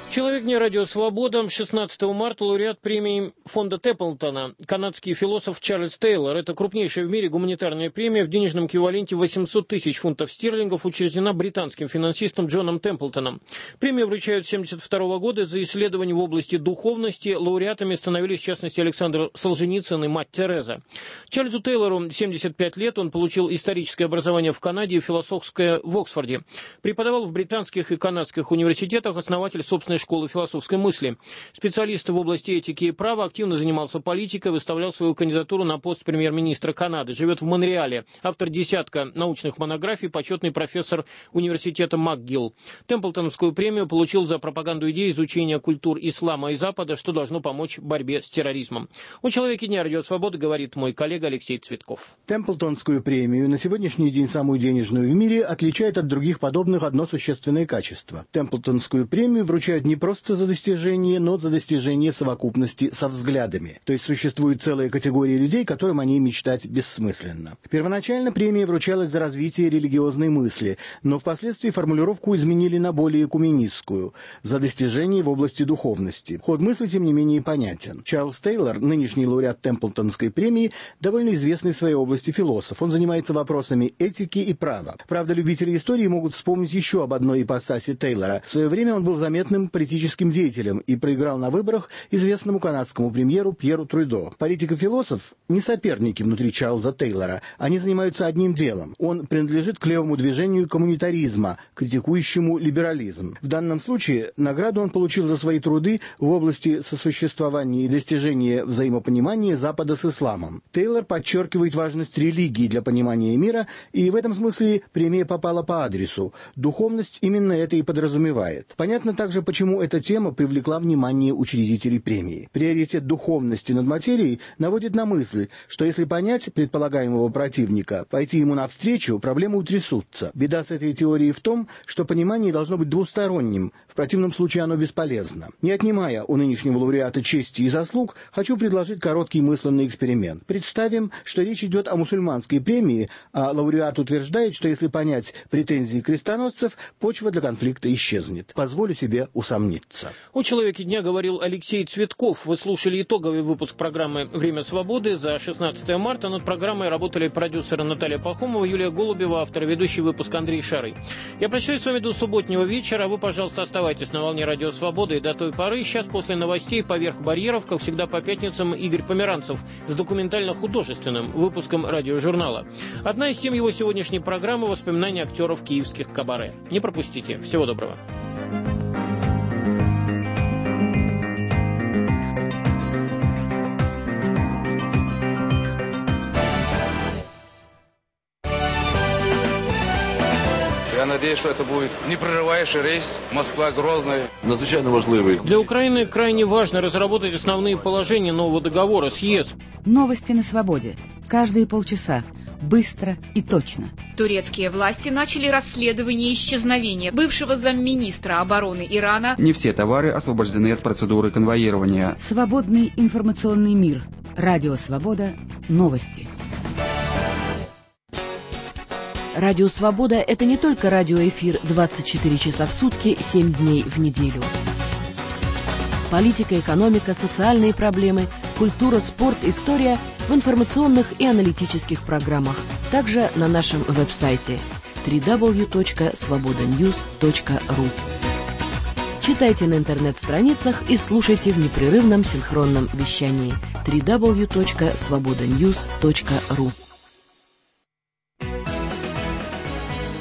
Человек дня радио «Свобода». 16 марта лауреат премии фонда Темплтона, канадский философ Чарльз Тейлор. Это крупнейшая в мире гуманитарная премия в денежном эквиваленте 800 тысяч фунтов стерлингов, учреждена британским финансистом Джоном Темплтоном. Премию вручают с 1972 года за исследования в области духовности. Лауреатами становились, в частности, Александр Солженицын и мать Тереза. Чарльзу Тейлору 75 лет. Он получил историческое образование в Канаде и философское в Оксфорде. Преподавал в британских и канадских университетах, основатель собственной школы философской мысли. Специалист в области этики и права, активно занимался политикой, выставлял свою кандидатуру на пост премьер-министра Канады. Живет в Монреале. Автор десятка научных монографий, почетный профессор университета МакГилл. Темплтоновскую премию получил за пропаганду идей изучения культур ислама и Запада, что должно помочь в борьбе с терроризмом. О человеке дня радио «Свобода» говорит мой коллега Алексей Цветков. Темплтонскую премию, на сегодняшний день самую денежную в мире, отличает от других подобных одно существенное качество. Темплтонскую премию вручают не просто за достижение, но за достижение в совокупности со взглядами. То есть существует целая категория людей, которым о ней мечтать бессмысленно. Первоначально премия вручалась за развитие религиозной мысли, но впоследствии формулировку изменили на более экуменистскую – за достижение в области духовности. Ход мысли, тем не менее, понятен. Чарльз Тейлор, нынешний лауреат Темплтонской премии, довольно известный в своей области философ. Он занимается вопросами этики и права. Правда, любители истории могут вспомнить еще об одной ипостаси Тейлора. В свое время он был заметным политическим деятелем и проиграл на выборах известному канадскому премьеру Пьеру Трюдо. Политик и философ не соперники внутри Чарльза Тейлора. Они занимаются одним делом. Он принадлежит к левому движению коммунитаризма, критикующему либерализм. В данном случае награду он получил за свои труды в области сосуществования и достижения взаимопонимания Запада с исламом. Тейлор подчеркивает важность религии для понимания мира, и в этом смысле премия попала по адресу. Духовность именно это и подразумевает. Понятно также, почему эта тема привлекла внимание учредителей премии. Приоритет духовности над материей наводит на мысль, что если понять предполагаемого противника, пойти ему навстречу, проблемы утрясутся. Беда с этой теорией в том, что понимание должно быть двусторонним, в противном случае оно бесполезно. Не отнимая у нынешнего лауреата чести и заслуг, хочу предложить короткий мысленный эксперимент. Представим, что речь идет о мусульманской премии, а лауреат утверждает, что если понять претензии крестоносцев, почва для конфликта исчезнет. Позволю себе усомниться. О человеке дня говорил Алексей Цветков. Вы слушали итоговый выпуск программы «Время свободы» за 16 марта. Над программой работали продюсеры Наталья Пахомова, Юлия Голубева, автор и ведущий выпуск Андрей Шарый. Я прощаюсь с вами до субботнего вечера. Вы, пожалуйста, оставайтесь на волне радио «Свобода» и до той поры. Сейчас после новостей «Поверх барьеров», как всегда по пятницам, Игорь Померанцев с документально-художественным выпуском радиожурнала. Одна из тем его сегодняшней программы – воспоминания актеров киевских кабаре. Не пропустите. Всего доброго. Я надеюсь, что это будет непрерывающий рейс Москва-Грозный. Надзвичайно важливий. Для Украины крайне важно разработать основные положения нового договора с ЕС. Новости на свободе. Каждые полчаса. Быстро и точно. Турецкие власти начали расследование исчезновения бывшего замминистра обороны Ирана. Не все товары освобождены от процедуры конвоирования. Свободный информационный мир. Радио «Свобода». Новости. Радио «Свобода» — это не только радиоэфир 24 часа в сутки, 7 дней в неделю. Политика, экономика, социальные проблемы, культура, спорт, история в информационных и аналитических программах. Также на нашем веб-сайте www.svobodanews.ru. Читайте на интернет-страницах и слушайте в непрерывном синхронном вещании www.svobodanews.ru.